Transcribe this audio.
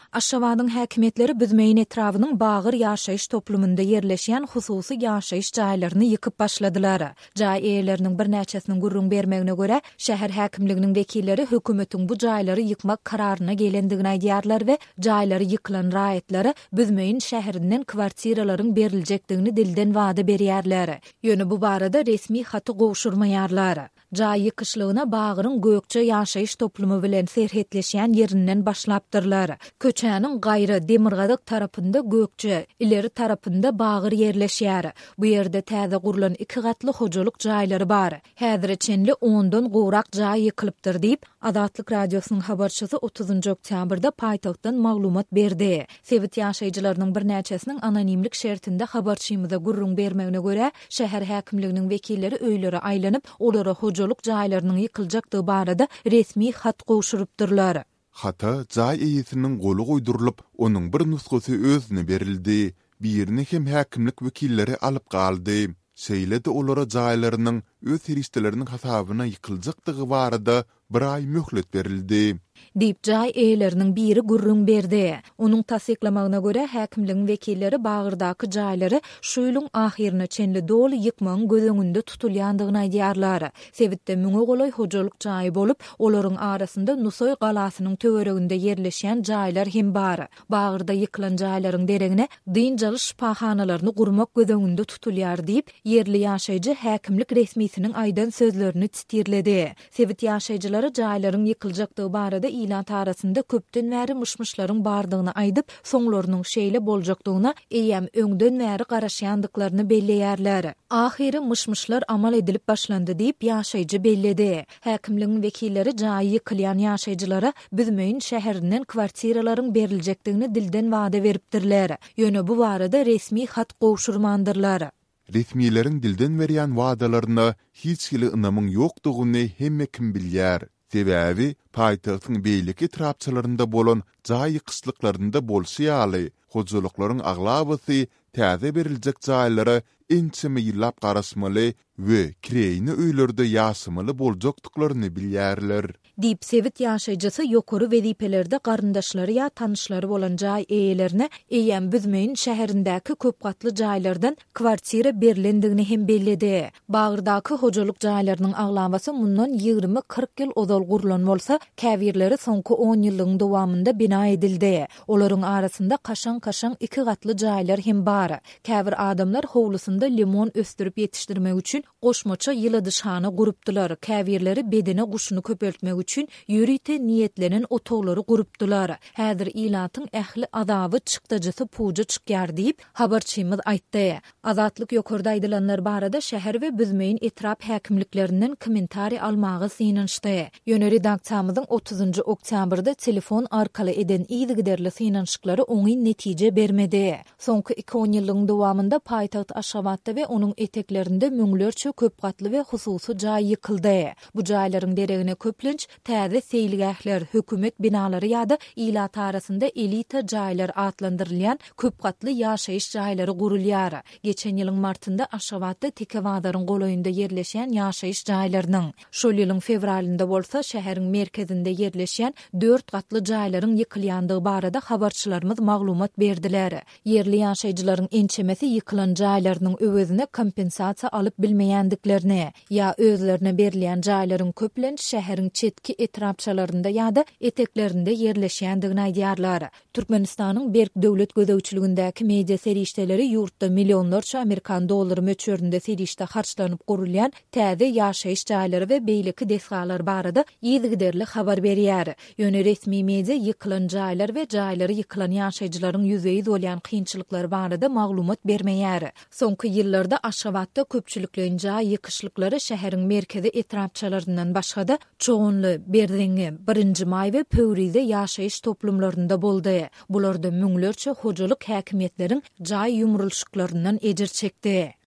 Aşgabatyň häkimetleri büzmeýin etrawynyň bagyr ýaşaýyş toplumunda ýerleşýän hususy ýaşaýyş jaýlaryny ýykyp başladylar. Jaý eýleriniň bir näçesiniň gurrun bermegine görä, şäher häkimliginiň wekilleri hökümetiň bu jaýlary ýykmak kararyna gelendigini aýdýarlar we jaýlary ýykylan raýatlary büzmeýin şäherinden kwartiralaryň beriljekdigini dilden wada berýärler. Ýöne bu barada resmi haty gowşurmaýarlar. Jaý ýykyşlygyna bagyryň gökçe ýaşaýyş toplumy bilen serhetleşýän ýerinden başlapdyrlar. Köçäniň gaýry Demirgazyk tarapynda gökçe, ileri tarapynda bagyr ýerleşýär. Bu ýerde täze gurulan 2 gatly hojaluk jaýlary bar. Häzir çenli 10-dan gowrak jaý ýykylypdyr diýip Azatlyk radiosynyň habarçysy 30 oktýabrda paýtagtdan maglumat berdi. Sewit ýaşaýjylarynyň bir näçesiniň anonimlik şertinde habarçymyza gurrun bermegine görä, şäher häkimliginiň wekilleri öýlere aýlanyp, olara hojaluk jaýlarynyň ýykyljakdygy barada resmi hat gowşurypdyrlar. Hata jaý eýisiniň goly goýdurylyp, onuň bir nusgasy özüne berildi. Birini hem häkimlik wekilleri alyp galdy. Şeýle-de olara jaýlarynyň öz hiristeleriniň hasabyna ýykyljakdygy barada bir ay möhlet berildi. Diýip jaý eýleriniň biri gurrun berdi. Onuň tasdiklamagyna görä häkimligiň wekilleri bagyrdaky jaýlary şu ýylyň ahyryna çenli doly ýykmagyň gözüňünde tutulýandygyny aýdýarlar. Sewitde müňe golay hojaluk jaý bolup, olaryň arasynda Nusoy galasynyň töwereginde ýerleşýän jaýlar hem bar. Bagyrda ýykylan jaýlaryň deregine dynjaly şipahanalaryny gurmak gözüňünde tutulýar diýip yerli ýaşaýjy häkimlik resmisiniň aýdan sözlerini titirledi. Sewit ýaşaýjylary jaýlaryň ýykyljakdygy barada ilan tarasında köpden wäri mışmışlaryň bardygyny aýdyp, soňlarynyň şeýle boljakdygyna eýem öňden wäri garaşýandyklaryny belleýärler. Ahyry mışmışlar amal edilip başlandy diýip ýaşaýjy belledi. Häkimligiň wekilleri jaý ýykylýan ýaşaýjylara büzmeýin şäherinden kwartiralaryň beriljekdigini dilden wada beripdirler. Ýöne bu barada resmi hat gowşurmandyrlar. Resmiýetiň dilden berýän wadalaryna hiç hili ynamyň ýokdugyny hemme kim bilýär. Sebäbi paýtagtyň beýleki trapçalarynda bolan jaý ýykyslyklaryna bolşýaly, hojalyklaryň aglabysy täze beriljek jaýlara ençeme ýyllap garaşmaly we kireýini öýlerde ýaşamaly boljakdyklaryny bilýärler. Diýip sewit ýaşaýjysy ýokary wezipelerde garyndaşlary ýa tanışlary bolan jaý eýelerine eýem büzmeýin şäherindäki köp gatly jaýlardan kwartira berilendigini hem belledi. Bagyrdaky hojaluk jaýlarynyň aglabasy mundan 20-40 ýyl ozal gurulan bolsa, käwirleri soňky 10 ýylyň dowamında bina edildi. Olaryň arasynda kaşan-kaşan 2 gatly jaýlar hem bar. Käwir adamlar howlusynda limon östürip ýetişdirmek üçin goşmaça ýyladyşhana gurupdylar. Käwirleri bedene guşuny köpeltmek üçin ýürite niýetlenen otoglary gurupdylar. Häzir ilatyň ähli adaby çykdyjysy puja çykýar diýip habarçymyz aýtdy. Azatlyk ýokarda aýdylanlar barada şäher we büzmeýin etrap häkimliklerinden kommentari almagy synanşdy. Ýöne redaksiyamyzyň 30 oktýabrda telefon arkaly eden ýygyderli synanşyklary oňy netije bermedi. Soňky 2 ýylyň dowamında paýtaht Aşgabatda we onuň eteklerinde müňlerçe köp gatly we hususy jaý ýykyldy. Bu jaýlaryň deregine köplenç täze seýilgähler, hökümet binalary ýa-da ilat arasynda elita jaýlar atlandyrylýan köp gatly ýaşaýyş jaýlary gurulýar. Geçen ýylyň martynda Aşgabatda Tekewadaryň golaýynda ýerleşýän ýaşaýyş jaýlarynyň, şol ýylyň fevralynda bolsa şäheriň merkezinde ýerleşýän 4 gatly jaýlaryň ýykylýandygy barada habarçylarymyz maglumat berdiler. Yerli ýaşaýjylaryň ençemesi ýykylan jaýlarynyň öwezine kompensasiýa alyp bilmeýändiklerini ýa özlerine berilýän jaýlaryň köplenç şäheriň çetki etrapçalarynda ýa-da eteklerinde ýerleşýändigini aýdýarlar. Türkmenistanyň Berk döwlet gödäwçiligindäki media serişdeleri ýurtda millionlarça Amerikan dollary möçberinde serişde harçlanyp gurulýan täze ýaşaýyş jaýlary we beýleki desgalar barada ýygyderli habar berýär. Ýöne resmi media ýykylan jaýlar we jaýlary ýykylan ýaşaýjylaryň ýüzeyi bolýan kynçylyklar barada maglumat bermeýär. Soňky ýyllarda Aşgabatda köpçüliklerin jaý ýykyşlyklary şäheriň merkezi etrapçalaryndan başga-da çoğunlu Berdiňe, 1-nji May we Pöwrize ýaşaýyş toplumlarynda boldy. Bularda müňlerçe hojaluk häkimetleriň jaý ýumrulşyklarynyň ejir çekdi.